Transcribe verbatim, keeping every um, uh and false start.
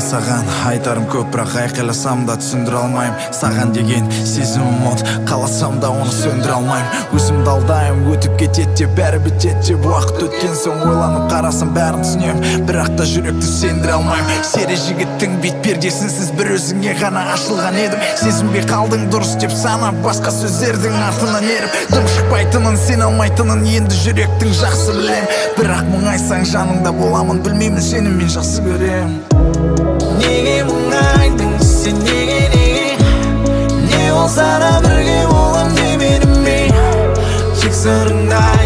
саған айтарым көп, бірақ айқайласам да түсіндіре алмайым. Саған деген сезімім от, қаласам да оны сөндіре алмайым. Өзімді алдаймын, өтіп кетеді деп бәрі бітеді деп. Уақыт өткен соң ойланып қарасам бәрін түсінем, бірақ та жүректі сендіре алмайым. Сері жігіттің бет пердесінсіз бір өзіңе ғана ашылған едім. Сезінбей қалдың дұрыс деп санап, басқа сөздердің артынан еріп, дым шықпайтынын, сен алмайтынын енді жүректің жақсы білем. Бірақ мұңайсаң жаныңда боламын, білмеймін сені мен жақсы көрем. Неге мұңайдың сен, неге неге не болса да бірге болам демедім бе? Тек сырыңда